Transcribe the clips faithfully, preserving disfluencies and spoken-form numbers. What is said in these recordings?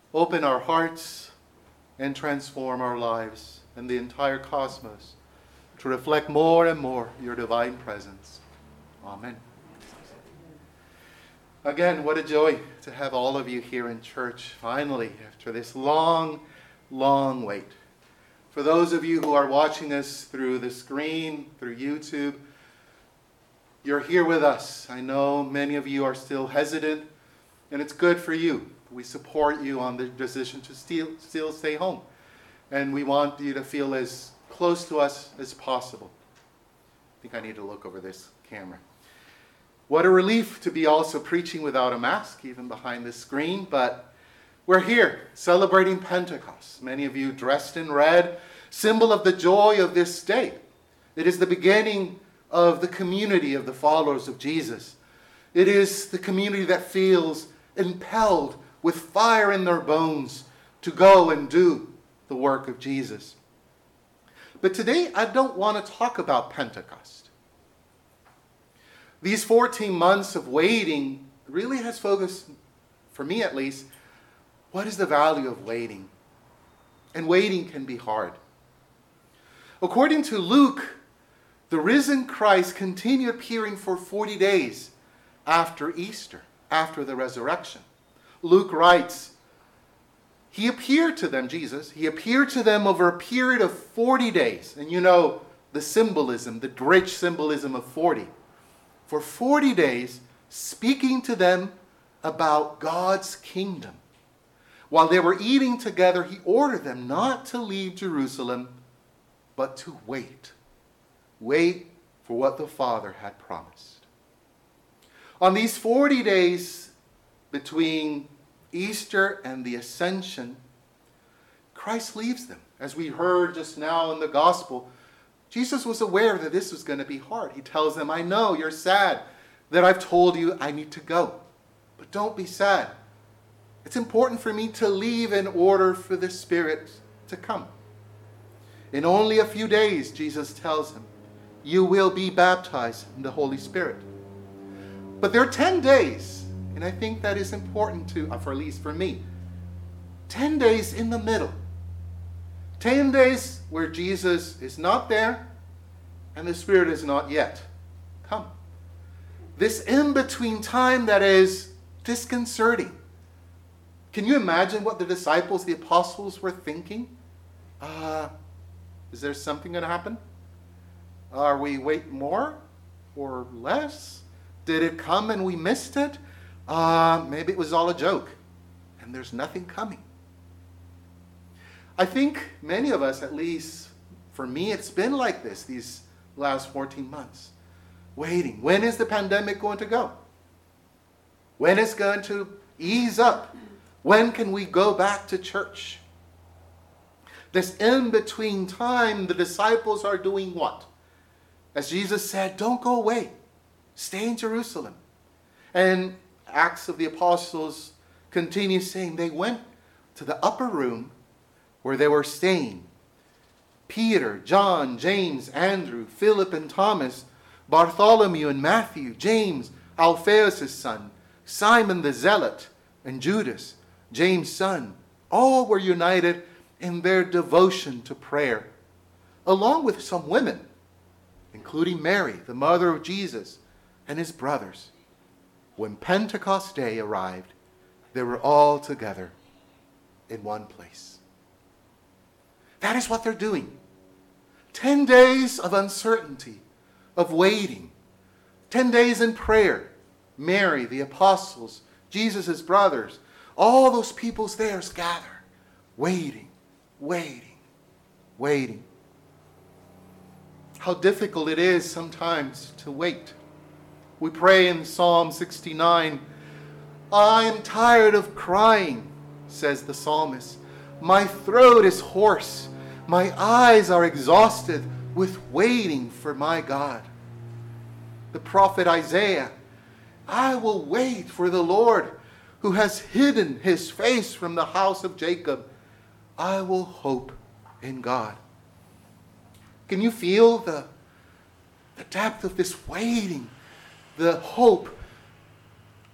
open our hearts and transform our lives and the entire cosmos to reflect more and more your divine presence. Amen. Again, what a joy to have all of you here in church, finally, after this long, long wait. For those of you who are watching us through the screen, through YouTube, you're here with us. I know many of you are still hesitant, and it's good for you. We support you on the decision to still, still stay home. And we want you to feel as close to us as possible. I think I need to look over this camera. What a relief to be also preaching without a mask, even behind the screen. But we're here celebrating Pentecost. Many of you dressed in red, symbol of the joy of this day. It is the beginning of the community of the followers of Jesus. It is the community that feels impelled with fire in their bones to go and do the work of Jesus. But today I don't want to talk about Pentecost. These fourteen months of waiting really has focused, for me at least, what is the value of waiting? And waiting can be hard. According to Luke, the risen Christ continued appearing for forty days after Easter, after the resurrection. Luke writes, he appeared to them, Jesus, he appeared to them over a period of forty days. And you know the symbolism, the rich symbolism of forty. For forty days, speaking to them about God's kingdom. While they were eating together, he ordered them not to leave Jerusalem, but to wait. Wait for what the Father had promised. On these forty days between Easter and the Ascension, Christ leaves them. As we heard just now in the Gospel, Jesus was aware that this was going to be hard. He tells them, I know you're sad that I've told you I need to go. But don't be sad. It's important for me to leave in order for the Spirit to come. In only a few days, Jesus tells him, you will be baptized in the Holy Spirit. But there are ten days, and I think that is important to, for at least for me, ten days in the middle. ten days where Jesus is not there and the Spirit is not yet come. This in-between time that is disconcerting. Can you imagine what the disciples, the apostles were thinking? Uh, is there something going to happen? Are we wait more or less? Did it come and we missed it? Uh, maybe it was all a joke and there's nothing coming. I think many of us, at least for me, it's been like this these last fourteen months. Waiting. When is the pandemic going to go? When is it going to ease up? When can we go back to church? This in-between time, the disciples are doing what? As Jesus said, don't go away. Stay in Jerusalem. And Acts of the Apostles continues saying they went to the upper room where they were staying. Peter, John, James, Andrew, Philip and Thomas, Bartholomew and Matthew, James, Alphaeus' son, Simon the Zealot, and Judas, James' son, all were united in their devotion to prayer, along with some women, including Mary, the mother of Jesus, and his brothers. When Pentecost Day arrived, they were all together in one place. That is what they're doing. Ten days of uncertainty, of waiting. Ten days in prayer. Mary, the apostles, Jesus' brothers, all those peoples there gather, waiting, waiting, waiting. How difficult it is sometimes to wait. We pray in Psalm sixty-nine, I am tired of crying, says the psalmist. My throat is hoarse. My eyes are exhausted with waiting for my God. The prophet Isaiah, I will wait for the Lord who has hidden his face from the house of Jacob. I will hope in God. Can you feel the, the depth of this waiting, the hope?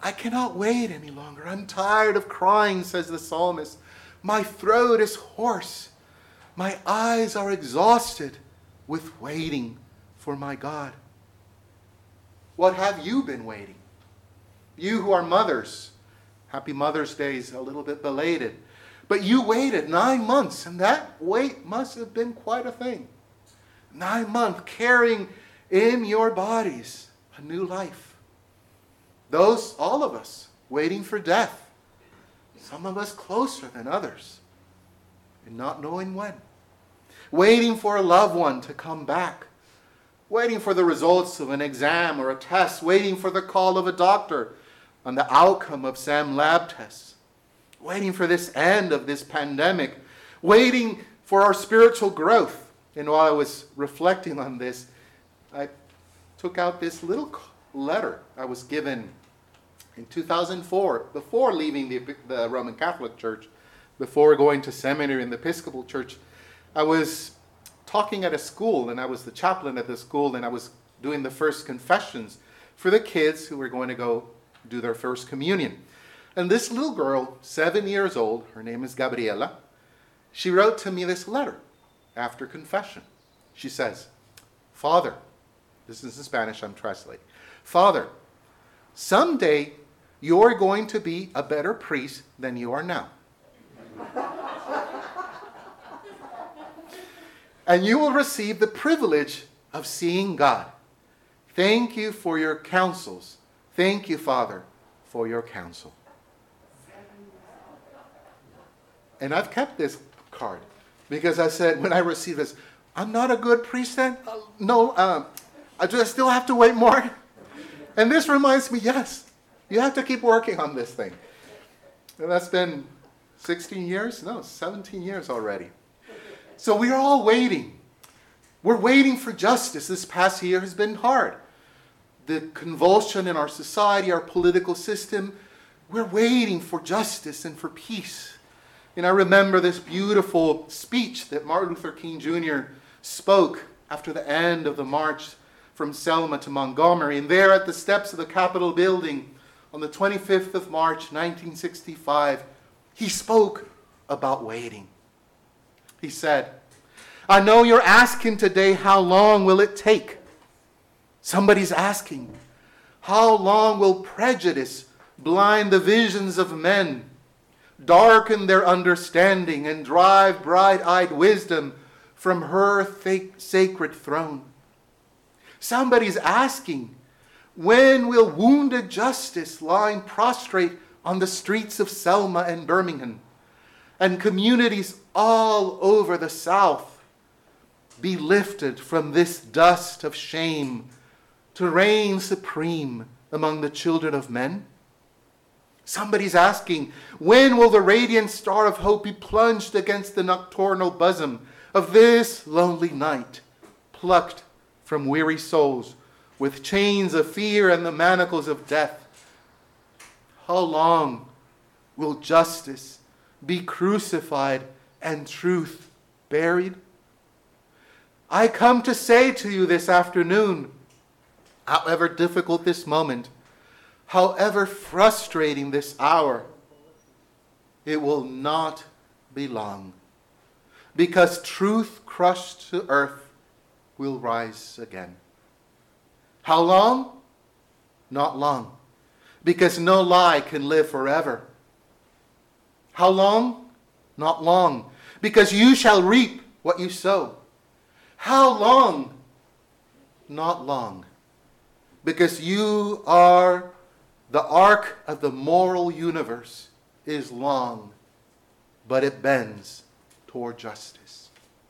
I cannot wait any longer. I'm tired of crying, says the psalmist. My throat is hoarse. My eyes are exhausted with waiting for my God. What have you been waiting? You who are mothers, happy Mother's Day is a little bit belated. But you waited nine months, and that wait must have been quite a thing. Nine months carrying in your bodies a new life. Those, all of us, waiting for death. Some of us closer than others, and not knowing when. Waiting for a loved one to come back. Waiting for the results of an exam or a test. Waiting for the call of a doctor on the outcome of some lab tests. Waiting for this end of this pandemic. Waiting for our spiritual growth. And while I was reflecting on this, I took out this little letter I was given in two thousand four, before leaving the, the Roman Catholic Church, before going to seminary in the Episcopal Church. I was talking at a school, and I was the chaplain at the school, and I was doing the first confessions for the kids who were going to go do their first communion. And this little girl, seven years old, her name is Gabriela, she wrote to me this letter after confession. She says, Father, this is in Spanish, I'm translating. Father, someday you're going to be a better priest than you are now. And you will receive the privilege of seeing God. Thank you for your counsels. Thank you, Father, for your counsel. And I've kept this card because I said, when I received this, I'm not a good priest then? Uh, no, um, I just still have to wait more. And this reminds me, yes, you have to keep working on this thing. And that's been sixteen years? No, seventeen years already. So we are all waiting. We're waiting for justice. This past year has been hard. The convulsion in our society, our political system, we're waiting for justice and for peace. And I remember this beautiful speech that Martin Luther King Junior spoke after the end of the march from Selma to Montgomery. And there at the steps of the Capitol building on the twenty-fifth of March, nineteen sixty-five, he spoke about waiting. He said, I know you're asking today, how long will it take? Somebody's asking, how long will prejudice blind the visions of men, darken their understanding, and drive bright-eyed wisdom from her th- sacred throne? Somebody's asking, when will wounded justice lying prostrate on the streets of Selma and Birmingham, and communities all over the South, be lifted from this dust of shame to reign supreme among the children of men? Somebody's asking, when will the radiant star of hope be plunged against the nocturnal bosom of this lonely night, plucked from weary souls with chains of fear and the manacles of death? How long will justice be crucified and truth buried? I come to say to you this afternoon, however difficult this moment, however frustrating this hour, it will not be long, because truth crushed to earth will rise again. How long? Not long, because no lie can live forever. How long? Not long, because you shall reap what you sow. How long? Not long, because you are the arc of the moral universe is long, but it bends toward justice.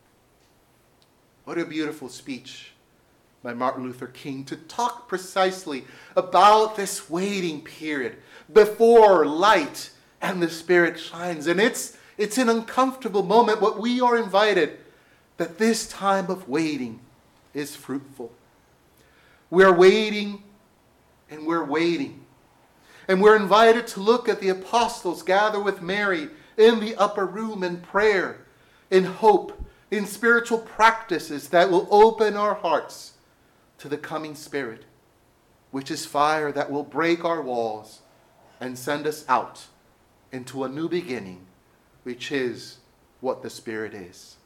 What a beautiful speech by Martin Luther King to talk precisely about this waiting period before light and the Spirit shines. And it's, it's an uncomfortable moment, but we are invited that this time of waiting is fruitful. We're waiting and we're waiting. And we're invited to look at the apostles gather with Mary in the upper room in prayer, in hope, in spiritual practices that will open our hearts to the coming Spirit, which is fire that will break our walls and send us out into a new beginning, which is what the Spirit is.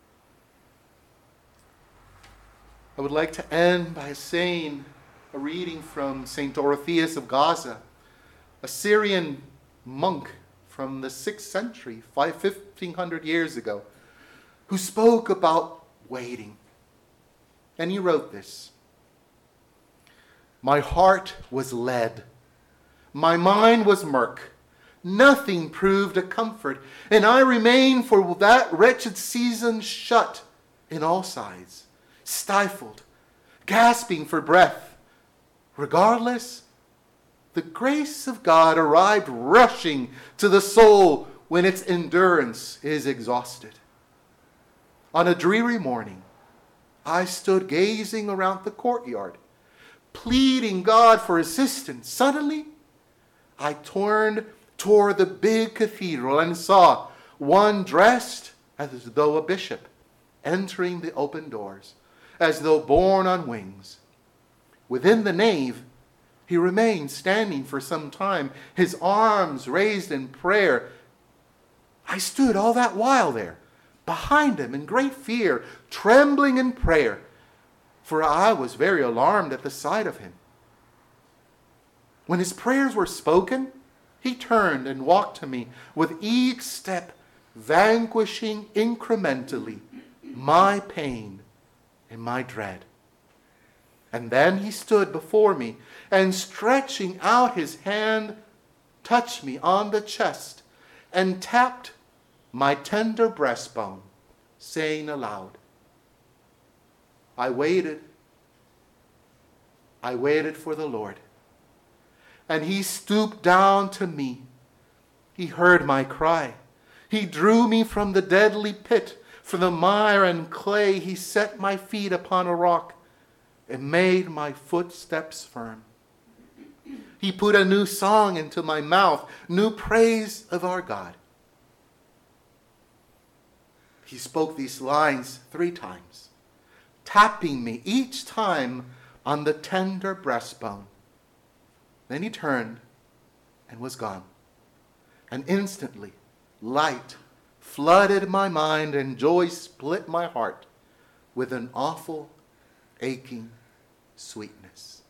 I would like to end by saying a reading from Saint Dorotheus of Gaza, a Syrian monk from the sixth century, fifteen hundred years ago, who spoke about waiting. And he wrote this: "My heart was lead, my mind was murk, nothing proved a comfort, and I remained for that wretched season shut in all sides, stifled, gasping for breath. Regardless, the grace of God arrived rushing to the soul when its endurance is exhausted. On a dreary morning, I stood gazing around the courtyard, pleading God for assistance. Suddenly, I turned toward the big cathedral and saw one dressed as though a bishop entering the open doors, as though borne on wings. Within the nave, he remained standing for some time, his arms raised in prayer. I stood all that while there, behind him in great fear, trembling in prayer, for I was very alarmed at the sight of him. When his prayers were spoken, he turned and walked to me, with each step vanquishing incrementally my pain and my dread. And then he stood before me and, stretching out his hand, touched me on the chest and tapped my tender breastbone, saying aloud, I waited, I waited for the Lord. And he stooped down to me. He heard my cry. He drew me from the deadly pit, from the mire and clay. He set my feet upon a rock and made my footsteps firm. He put a new song into my mouth, new praise of our God. He spoke these lines three times, tapping me each time on the tender breastbone. Then he turned and was gone. And instantly, light flooded my mind and joy split my heart with an awful, aching sweetness.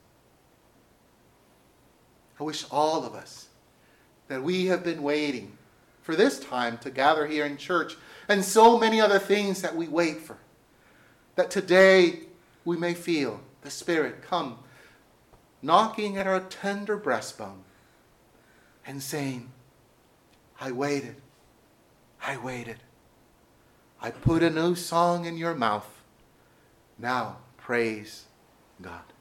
I wish all of us that we have been waiting for this time to gather here in church and so many other things that we wait for, that today we may feel the Spirit come knocking at our tender breastbone and saying, I waited, I waited. I put a new song in your mouth. Now praise God.